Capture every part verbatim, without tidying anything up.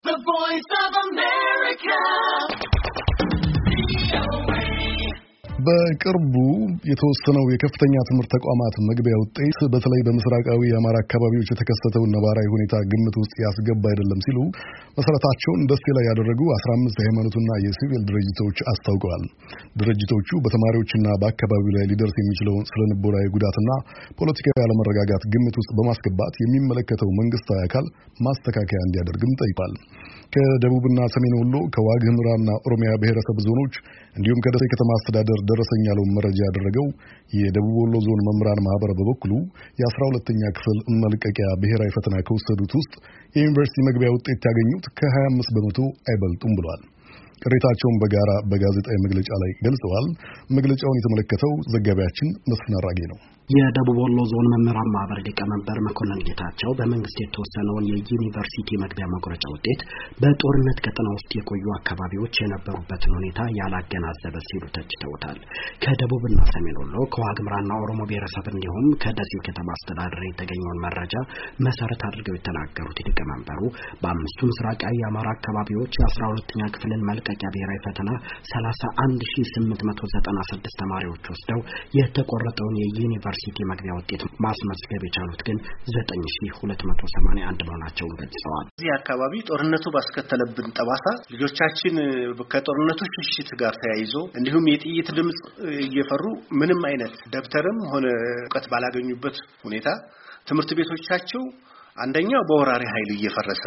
The Voice of America. በቅርቡ የተወሰነው የከፍተኛ ትምህርት ተቋማት መግቢያ ውጤት በተለይ በምስራቃዊ የአማራ አካባቢዎች የተከሰተው ነባራዊ ሁኔታ ግምት ውስጥ ያስገባ አይደለም ሲሉ መሰረታቸውን ደሴ ላይ ያደረጉ አስራ አምስት የሃይማኖትና የሲቪል ድርጅቶች አስታውቀዋል። ድርጅቶቹ በተማሪዎችና በአካባቢው ላይ ሊደርስ የሚችለውን ስነልቦናዊ ጉዳትና ፖለቲካዊ አለመረጋጋት ግምት ውስጥ በማስገባት የሚመለከተው መንግስታዊ አካል ማስተካከያ እንዲያደርግም ጠይቋል። ከደቡብና ሰሜን ወሎ ከዋግ ኽምራና ኦሮሚያ ብሔረሰብ ዞኖች እንዲሁም ከደሴ ከተማ አስተዳደር ደረሰኝ ያለውን መረጃ ያደረገው የደቡብ ወሎ ዞን መምህራን ማህበር በበኩሉ የአስራ ሁለተኛ ክፍል መልቀቂያ ብሔራዊ ፈተና ከወሰዱት ውስጥ የዩኒቨርሲቲ መግቢያ ውጤት ያገኙት ከሀያ አምስት በመቶ አይበልጡም ብሏል። ቅሬታቸውን በጋራ በጋዜጣዊ መግለጫ ላይ ገልጸዋል። መግለጫውን የተመለከተው ዘጋቢያችን መስፍን አራጌ ነው። የደቡብ ወሎ ዞን መምህራን ማህበር ሊቀመንበር መኮንን ጌታቸው በመንግስት የተወሰነውን የዩኒቨርሲቲ መግቢያ መቁረጫ ውጤት በጦርነት ቀጠና ውስጥ የቆዩ አካባቢዎች የነበሩበትን ሁኔታ ያላገናዘበ ሲሉ ተችተውታል። ከደቡብና ሰሜን ወሎ ከዋግ ኽምራና ኦሮሞ ብሔረሰብ እንዲሁም ከደሴ ከተማ አስተዳደር የተገኘውን መረጃ መሰረት አድርገው የተናገሩት ሊቀመንበሩ በአምስቱ ምስራቃዊ የአማራ አካባቢዎች የአስራ ሁለተኛ ክፍልን መልቀቂያ ብሔራዊ ፈተና ሰላሳ አንድ ሺህ ስምንት መቶ ዘጠና ስድስት ተማሪዎች ወስደው የተቆረጠውን የዩኒቨርሲቲ ሲቲ መግቢያ ውጤት ማስመዝገብ የቻሉት ግን ዘጠኝ ሺህ ሁለት መቶ ሰማንያ አንድ መሆናቸውን ገልጸዋል። እዚህ አካባቢ ጦርነቱ ባስከተለብን ጠባሳ ልጆቻችን ከጦርነቱ ሽሽት ጋር ተያይዞ እንዲሁም የጥይት ድምጽ እየፈሩ ምንም አይነት ደብተርም ሆነ ዕውቀት ባላገኙበት ሁኔታ ትምህርት ቤቶቻቸው አንደኛው በወራሪ ኃይል እየፈረሰ፣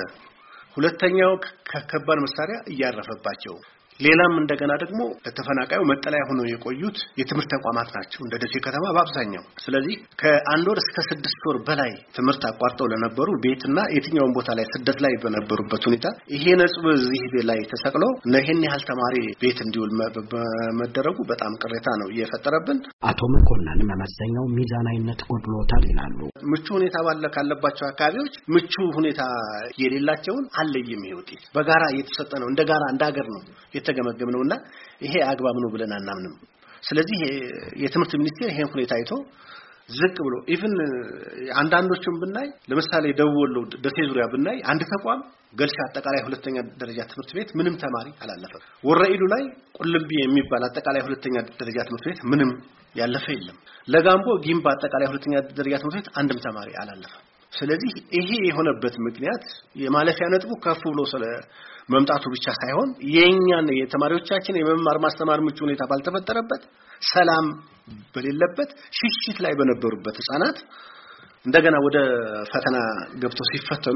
ሁለተኛው ከከባድ መሳሪያ እያረፈባቸው፣ ሌላም እንደገና ደግሞ ለተፈናቃዩ መጠለያ ሆነው የቆዩት የትምህርት ተቋማት ናቸው እንደ ደሴ ከተማ በአብዛኛው። ስለዚህ ከአንድ ወር እስከ ስድስት ወር በላይ ትምህርት አቋርጠው ለነበሩ ቤትና የትኛውን ቦታ ላይ ስደት ላይ በነበሩበት ሁኔታ ይሄ ነጥብ እዚህ ላይ ተሰቅሎ ለይሄን ያህል ተማሪ ቤት እንዲውል በመደረጉ በጣም ቅሬታ ነው እየፈጠረብን። አቶ መኮንን መመዘኛው ሚዛናዊነት ጎድሎታል ይላሉ። ምቹ ሁኔታ ባለ ካለባቸው አካባቢዎች ምቹ ሁኔታ የሌላቸውን አለይም ይወጥ በጋራ እየተሰጠ ነው እንደ ጋራ እንደ ሀገር ነው የተገመገምነውና ይሄ አግባብ ነው ብለን አናምንም። ስለዚህ የትምህርት ሚኒስቴር ይሄን ሁኔታ አይቶ ዝቅ ብሎ ኢቭን አንዳንዶቹም ብናይ ለምሳሌ ደቡብ ወሎ ደሴ ዙሪያ ብናይ አንድ ተቋም ገልሻ አጠቃላይ ሁለተኛ ደረጃ ትምህርት ቤት ምንም ተማሪ አላለፈም። ወረኢሉ ላይ ቁልቢ የሚባል አጠቃላይ ሁለተኛ ደረጃ ትምህርት ቤት ምንም ያለፈ የለም። ለጋምቦ ጊምባ አጠቃላይ ሁለተኛ ደረጃ ትምህርት ቤት አንድም ተማሪ አላለፈም። ስለዚህ ይሄ የሆነበት ምክንያት የማለፊያ ነጥቡ ከፍ ብሎ ስለ መምጣቱ ብቻ ሳይሆን የኛን የተማሪዎቻችን የመማር ማስተማር ምቹ ሁኔታ ባልተፈጠረበት፣ ሰላም በሌለበት፣ ሽሽት ላይ በነበሩበት ህፃናት እንደገና ወደ ፈተና ገብተው ሲፈተኑ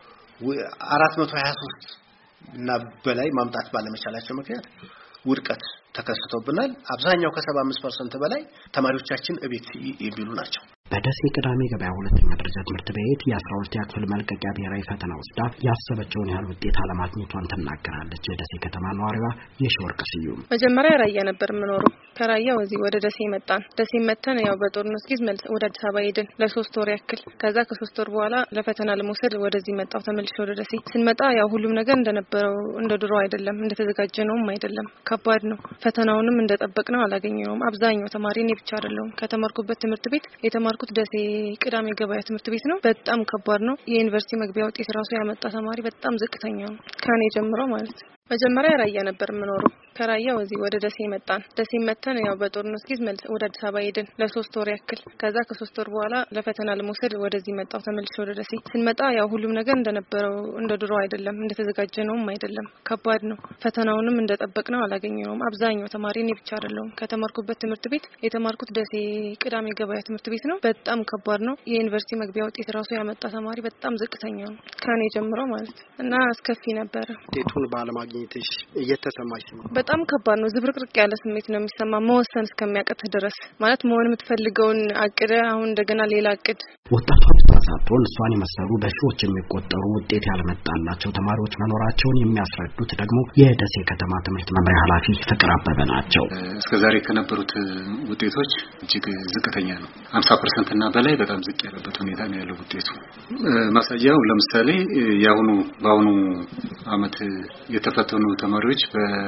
አራት መቶ ሀያ ሶስት እና በላይ ማምጣት ባለመቻላቸው ምክንያት ውድቀት ተከስቶብናል። አብዛኛው ከሰባ አምስት ፐርሰንት በላይ ተማሪዎቻችን እቤት የሚሉ ናቸው። በደሴ ቅዳሜ ገበያ ሁለተኛ ደረጃ ትምህርት ቤት የአስራ ሁለተኛ ክፍል መልቀቂያ ብሔራዊ ፈተና ወስዳ ያሰበችውን ያህል ውጤት አለማግኘቷን ትናገራለች። የደሴ ከተማ ነዋሪዋ የሽወርቅ ስዩም መጀመሪያ ራያ ነበር የምኖረው። ከራያ ወዚህ ወደ ደሴ መጣን። ደሴ መተን ያው በጦርነት ጊዜ መልስ ወደ አዲስ አበባ ሄድን ለሶስት ወር ያክል። ከዛ ከሶስት ወር በኋላ ለፈተና ለመውሰድ ወደዚህ መጣው ተመልሼ ወደ ደሴ ስንመጣ ያው ሁሉም ነገር እንደነበረው እንደ ድሮ አይደለም፣ እንደተዘጋጀነውም አይደለም። ከባድ ነው። ፈተናውንም እንደጠበቅነው አላገኘነውም። አብዛኛው ተማሪ እኔ ብቻ አይደለም ከተማርኩበት ትምህርት ቤት የተማርኩት ደሴ ቅዳሜ ገበያ ትምህርት ቤት ነው። በጣም ከባድ ነው። የዩኒቨርሲቲ መግቢያ ውጤት ራሱ ያመጣ ተማሪ በጣም ዝቅተኛ ነው ከኔ ጀምሮ ማለት ነው። መጀመሪያ ራያ ነበር የምኖረው። ከራያ ወዚህ ወደ ደሴ መጣን። ደሴ መተን ያው በጦርነት ጊዜ መልስ ወደ አዲስ አበባ ሄድን ለሶስት ወር ያክል። ከዛ ከሶስት ወር በኋላ ለፈተና ለመውሰድ ወደዚህ መጣው ተመልሼ ወደ ደሴ ስንመጣ ያው ሁሉም ነገር እንደነበረው እንደ ድሮ አይደለም፣ እንደተዘጋጀነውም አይደለም። ከባድ ነው። ፈተናውንም እንደጠበቅነው አላገኘነውም። አብዛኛው ተማሪ እኔ ብቻ አይደለም ከተማርኩበት ትምህርት ቤት የተማርኩት ደሴ ቅዳሜ ገበያ ትምህርት ቤት ነው። በጣም ከባድ ነው። የዩኒቨርሲቲ መግቢያ ውጤት ራሱ ያመጣ ተማሪ በጣም ዝቅተኛ ነው ከኔ ጀምሮ ማለት እና አስከፊ ነበር። ውጤቱን ባለማግኘትሽ እየተሰማሽ ነው? በጣም ከባድ ነው። ዝብርቅርቅ ያለ ስሜት ነው የሚሰማ መወሰን እስከሚያቀት ድረስ ማለት መሆን የምትፈልገውን አቅደ አሁን እንደገና ሌላ አቅድ። ወጣቶች ተሳትፎን እሷን የመሰሉ በሺዎች የሚቆጠሩ ውጤት ያለመጣላቸው ተማሪዎች መኖራቸውን የሚያስረዱት ደግሞ የደሴ ከተማ ትምህርት መምሪያ ኃላፊ ፍቅር አበበ ናቸው። እስከዛሬ ከነበሩት ውጤቶች እጅግ ዝቅተኛ ነው። ሃምሳ ፐርሰንት እና በላይ በጣም ዝቅ ያለበት ሁኔታ ነው ያለው ውጤቱ። ማሳያው ለምሳሌ ያሁኑ ባሁኑ አመት የተፈተኑ ተማሪዎች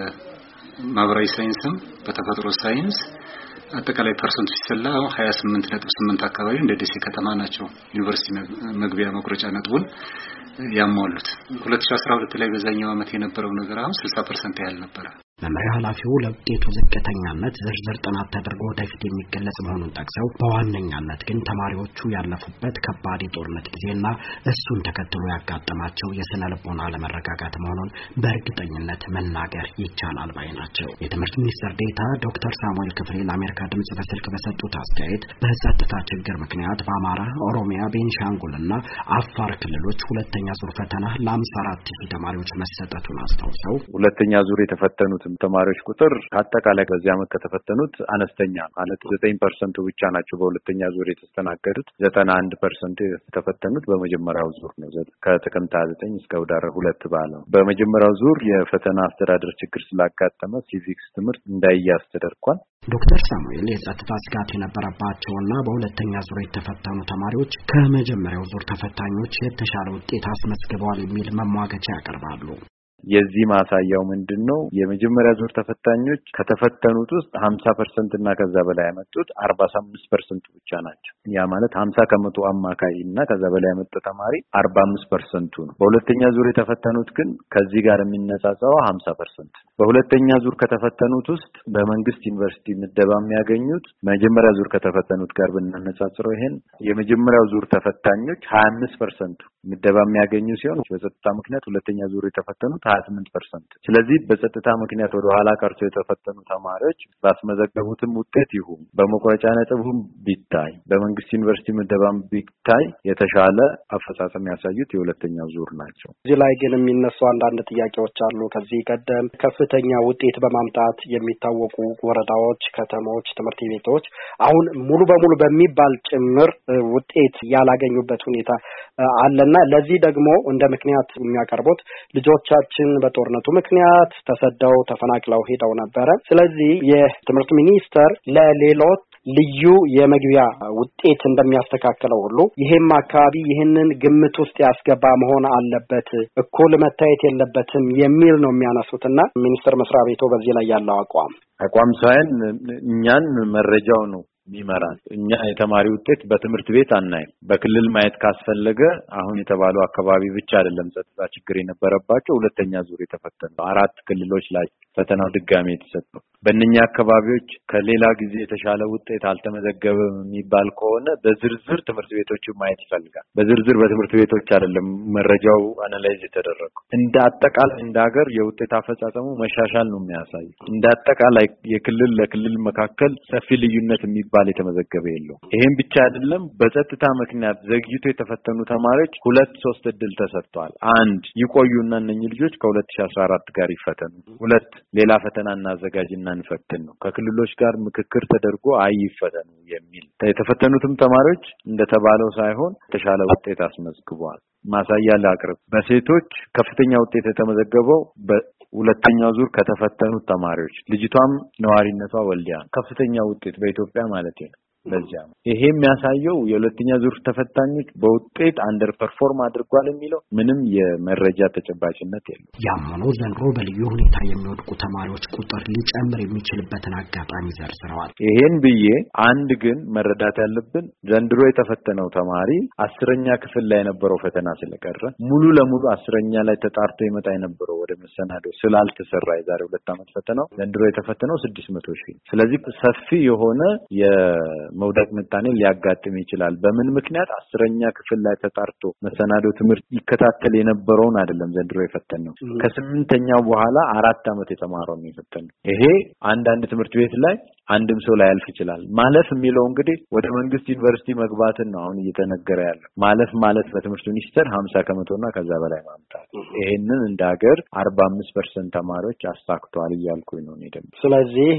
በማህበራዊ ሳይንስም በተፈጥሮ ሳይንስ አጠቃላይ ፐርሰንት ሲሰላ ሃያ ስምንት ነጥብ ስምንት አካባቢ እንደ ደሴ ከተማ ናቸው ዩኒቨርሲቲ መግቢያ መቁረጫ ነጥቡን ያሟሉት። ሁለት ሺህ አስራ ሁለት ላይ በዛኛው ዓመት የነበረው ነገር አሁን ስልሳ ፐርሰንት ያህል ነበር። መመሪያ ኃላፊው ለውጤቱ ዝቅተኛነት ዝርዝር ጥናት ተደርጎ ወደፊት የሚገለጽ መሆኑን ጠቅሰው በዋነኛነት ግን ተማሪዎቹ ያለፉበት ከባድ የጦርነት ጊዜና እሱን ተከትሎ ያጋጠማቸው የስነ ልቦና አለመረጋጋት መሆኑን በእርግጠኝነት መናገር ይቻላል ባይ ናቸው። የትምህርት ሚኒስትር ዴኤታ ዶክተር ሳሙኤል ክፍሌ ለአሜሪካ ድምጽ በስልክ በሰጡት አስተያየት በጸጥታ ችግር ምክንያት በአማራ፣ ኦሮሚያ፣ ቤንሻንጉልና አፋር ክልሎች ሁለተኛ ዙር ፈተና ለአምሳ አራት ሺህ ተማሪዎች መሰጠቱን አስታውሰው ሁለተኛ ዙር የተፈተኑት ተማሪዎች ቁጥር አጠቃላይ በዚህ ዓመት ከተፈተኑት አነስተኛ ማለት ዘጠኝ ፐርሰንት ብቻ ናቸው በሁለተኛ ዙር የተስተናገዱት። ዘጠና አንድ ፐርሰንት የተፈተኑት በመጀመሪያው ዙር ነው። ከጥቅምት ዘጠኝ እስከ ህዳር ሁለት ባለው በመጀመሪያው ዙር የፈተና አስተዳደር ችግር ስላጋጠመ ሲቪክስ ትምህርት እንዳይያዝ ተደርጓል። ዶክተር ሳሙኤል የጸጥታ ስጋት የነበረባቸውና በሁለተኛ ዙር የተፈተኑ ተማሪዎች ከመጀመሪያው ዙር ተፈታኞች የተሻለ ውጤት አስመዝግበዋል የሚል መሟገቻ ያቀርባሉ። የዚህ ማሳያው ምንድነው? የመጀመሪያ ዙር ተፈታኞች ከተፈተኑት ውስጥ ሀምሳ ፐርሰንት እና ከዛ በላይ ያመጡት አርባ አምስት ፐርሰንት ብቻ ናቸው። ያ ማለት ሀምሳ ከመቶ አማካይ እና ከዛ በላይ ያመጣ ተማሪ አርባ አምስት ፐርሰንት ነው። በሁለተኛ ዙር የተፈተኑት ግን ከዚህ ጋር የሚነጻጸረው ሀምሳ ፐርሰንት። በሁለተኛ ዙር ከተፈተኑት ውስጥ በመንግስት ዩኒቨርሲቲ ምደባ የሚያገኙት መጀመሪያ ዙር ከተፈተኑት ጋር ብናነጻጽረው ይሄን የመጀመሪያው ዙር ተፈታኞች ሀያ አምስት ፐርሰንት ምደባ የሚያገኙ ሲሆን በጸጥታ ምክንያት ሁለተኛ ዙር የተፈተኑት ሀያ ስምንት ፐርሰንት። ስለዚህ በጸጥታ ምክንያት ወደ ኋላ ቀርቶ የተፈተኑ ተማሪዎች ባስመዘገቡትም ውጤት ይሁን በመቋጫ ነጥቡም ቢታይ በመንግስት ዩኒቨርሲቲ ምደባም ቢታይ የተሻለ አፈጻጸም ያሳዩት የሁለተኛው ዙር ናቸው። እዚህ ላይ ግን የሚነሱ አንዳንድ ጥያቄዎች አሉ። ከዚህ ቀደም ከፍተኛ ውጤት በማምጣት የሚታወቁ ወረዳዎች፣ ከተሞች፣ ትምህርት ቤቶች አሁን ሙሉ በሙሉ በሚባል ጭምር ውጤት ያላገኙበት ሁኔታ አለና ለዚህ ደግሞ እንደ ምክንያት የሚያቀርቡት ልጆቻችን በጦርነቱ ምክንያት ተሰደው ተፈናቅለው ሄደው ነበር። ስለዚህ የትምህርት ሚኒስቴር ለሌሎች ልዩ የመግቢያ ውጤት እንደሚያስተካክለው ሁሉ ይሄም አካባቢ ይህንን ግምት ውስጥ ያስገባ መሆን አለበት፣ እኩል መታየት የለበትም የሚል ነው የሚያነሱትና ሚኒስቴር መስሪያ ቤቱ በዚህ ላይ ያለው አቋም አቋም ሳይን እኛን መረጃው ነው ሚመራን። እኛ የተማሪ ውጤት በትምህርት ቤት አናይም። በክልል ማየት ካስፈለገ አሁን የተባለው አካባቢ ብቻ አይደለም ጸጥታ ችግር የነበረባቸው ሁለተኛ ዙር የተፈተኑ አራት ክልሎች ላይ ፈተናው ድጋሜ የተሰጠው በእነኛ አካባቢዎች ከሌላ ጊዜ የተሻለ ውጤት አልተመዘገበም የሚባል ከሆነ በዝርዝር ትምህርት ቤቶችን ማየት ይፈልጋል። በዝርዝር በትምህርት ቤቶች አይደለም መረጃው አናላይዝ የተደረገው። እንደ አጠቃላይ እንደ ሀገር የውጤት አፈጻጸሙ መሻሻል ነው የሚያሳይ። እንደ አጠቃላይ የክልል ለክልል መካከል ሰፊ ልዩነት የሚባል የተመዘገበ የለው። ይሄን ብቻ አይደለም በጸጥታ ምክንያት ዘግይቶ የተፈተኑ ተማሪዎች ሁለት ሶስት እድል ተሰጥቷል። አንድ ይቆዩና እነኚህ ልጆች ከ2014 ጋር ይፈተኑ፣ ሁለት ሌላ ፈተና እናዘጋጅና እንፈትን ነው። ከክልሎች ጋር ምክክር ተደርጎ አይፈተኑ የሚል የተፈተኑትም ተማሪዎች እንደተባለው ሳይሆን የተሻለ ውጤት አስመዝግበዋል። ማሳያ ላቅርብ። በሴቶች ከፍተኛ ውጤት የተመዘገበው በሁለተኛው ዙር ከተፈተኑት ተማሪዎች ልጅቷም ነዋሪነቷ ወልዲያ ከፍተኛ ውጤት በኢትዮጵያ ማለት ነው። በዚያ ይሄ የሚያሳየው የሁለተኛ ዙር ተፈታኞች በውጤት አንደር ፐርፎርም አድርጓል የሚለው ምንም የመረጃ ተጨባጭነት የለም። ያመኑ ዘንድሮ በልዩ ሁኔታ የሚወድቁ ተማሪዎች ቁጥር ሊጨምር የሚችልበትን አጋጣሚ ዘርዝረዋል። ይሄን ብዬ አንድ ግን መረዳት ያለብን ዘንድሮ የተፈተነው ተማሪ አስረኛ ክፍል ላይ የነበረው ፈተና ስለቀረ ሙሉ ለሙሉ አስረኛ ላይ ተጣርቶ ይመጣ የነበረው ወደ መሰናዶ ስላልተሰራ የዛሬ ሁለት ዓመት ፈተናው ዘንድሮ የተፈተነው ስድስት መቶ ሺህ። ስለዚህ ሰፊ የሆነ የ መውደቅ ምጣኔ ሊያጋጥም ይችላል። በምን ምክንያት አስረኛ ክፍል ላይ ተጣርቶ መሰናዶ ትምህርት ይከታተል የነበረውን አይደለም ዘንድሮ የፈተነው ከስምንተኛው በኋላ አራት ዓመት የተማረው ነው የፈተነው። ይሄ አንድ አንድ ትምህርት ቤት ላይ አንድም ሰው ላይ ያልፍ ይችላል። ማለፍ የሚለው እንግዲህ ወደ መንግስት ዩኒቨርሲቲ መግባትን ነው አሁን እየተነገረ ያለው። ማለፍ ማለት በትምህርት ሚኒስቴር ሀምሳ ከመቶ እና ከዛ በላይ ማምጣት። ይሄንን እንደ ሀገር አርባ አምስት ፐርሰንት ተማሪዎች አሳክቷል እያልኩኝ ነው እኔ ደግሞ። ስለዚህ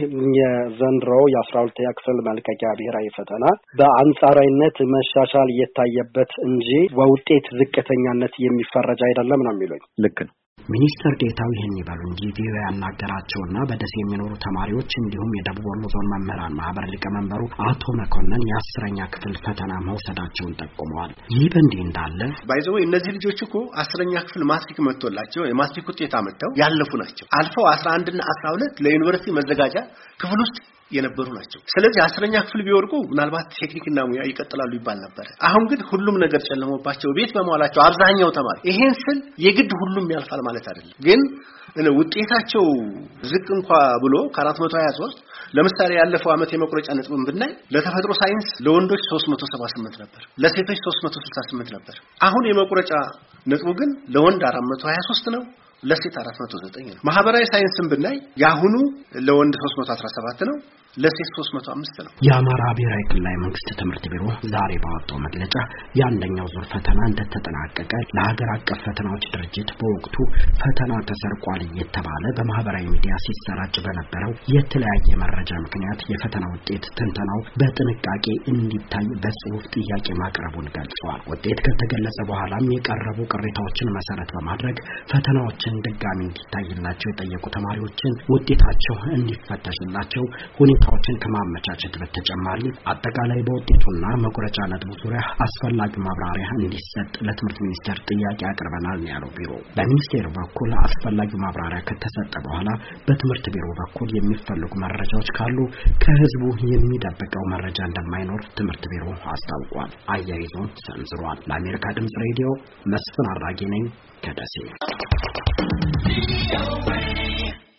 የዘንድሮው የአስራ ሁለተኛ ክፍል መልቀቂያ ብሔራዊ ፈተና በአንጻራዊነት መሻሻል እየታየበት እንጂ በውጤት ዝቅተኛነት የሚፈረጅ አይደለም ነው የሚሉኝ። ልክ ነው። ሚኒስትር ዴኤታው ይህን ይበሉ እንጂ ቪኦኤ ያናገራቸውና በደሴ የሚኖሩ ተማሪዎች እንዲሁም የደቡብ ወሎ ዞን መምህራን ማህበር ሊቀመንበሩ አቶ መኮንን የአስረኛ ክፍል ፈተና መውሰዳቸውን ጠቁመዋል። ይህ በእንዲህ እንዳለ ባይዘው እነዚህ ልጆች እኮ አስረኛ ክፍል ማትሪክ መጥቶላቸው የማትሪክ ውጤት አመጣው ያለፉ ናቸው። አልፈው አስራ አንድ እና አስራ ሁለት ለዩኒቨርሲቲ መዘጋጃ ክፍል ውስጥ የነበሩ ናቸው። ስለዚህ አስረኛ ክፍል ቢወርቁ ምናልባት ቴክኒክና ሙያ ይቀጥላሉ ይባል ነበር። አሁን ግን ሁሉም ነገር ጨለመባቸው ቤት በመዋላቸው አብዛኛው ተማሪ ይሄን ስል የግድ ሁሉም ያልፋል ማለት አይደለም። ግን እነ ውጤታቸው ዝቅ እንኳን ብሎ ከአራት መቶ ሃያ ሶስት ለምሳሌ ያለፈው አመት የመቁረጫ ነጥብን ብናይ ለተፈጥሮ ሳይንስ ለወንዶች ሶስት መቶ ሰባ ስምንት ነበር፣ ለሴቶች ሶስት መቶ ስልሳ ስምንት ነበር። አሁን የመቁረጫ ነጥቡ ግን ለወንድ አራት መቶ ሃያ ሶስት ነው፣ ለሴት አራት መቶ ዘጠኝ ነው። ማህበራዊ ሳይንስን ብናይ ያሁኑ ለወንድ ሶስት መቶ አስራ ሰባት ነው፣ ለሴት ሶስት መቶ አምስት ነው። የአማራ ብሔራዊ ክልላዊ መንግስት ትምህርት ቢሮ ዛሬ ባወጣው መግለጫ የአንደኛው ዙር ፈተና እንደተጠናቀቀ ለሀገር አቀፍ ፈተናዎች ድርጅት በወቅቱ ፈተና ተሰርቋል እየተባለ በማህበራዊ ሚዲያ ሲሰራጭ በነበረው የተለያየ መረጃ ምክንያት የፈተና ውጤት ትንተናው በጥንቃቄ እንዲታይ በጽሁፍ ጥያቄ ማቅረቡን ገልጿል። ውጤት ከተገለጸ በኋላም የቀረቡ ቅሬታዎችን መሰረት በማድረግ ፈተናዎችን ድጋሚ እንዲታይላቸው የጠየቁ ተማሪዎችን ውጤታቸው እንዲፈተሽላቸው ሁኔታዎችን ከማመቻቸት በተጨማሪ አጠቃላይ በውጤቱና መቁረጫ ነጥቡ ዙሪያ አስፈላጊ ማብራሪያ እንዲሰጥ ለትምህርት ሚኒስቴር ጥያቄ አቅርበናል ያለው ቢሮ በሚኒስቴሩ በኩል አስፈላጊ ማብራሪያ ከተሰጠ በኋላ በትምህርት ቢሮ በኩል የሚፈልጉ መረጃዎች ካሉ ከህዝቡ የሚደበቀው መረጃ እንደማይኖር ትምህርት ቢሮ አስታውቋል። አያይዞ ሰንዝሯል። ለአሜሪካ ድምጽ ሬዲዮ መስፍን አራጌ ነኝ ከደሴ።